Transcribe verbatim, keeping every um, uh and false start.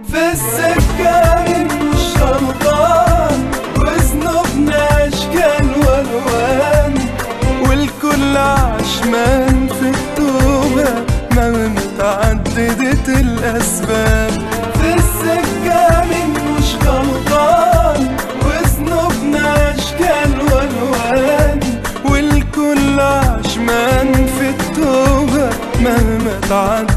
في السكة مش غلطان، وذنوبنا أشكال وألوان، والكل عشمان في التوبة مهما تعددت الأسباب. في السكة مش غلطان، وذنوبنا أشكال وألوان، والكل عشمان في التوبة مهما تعددت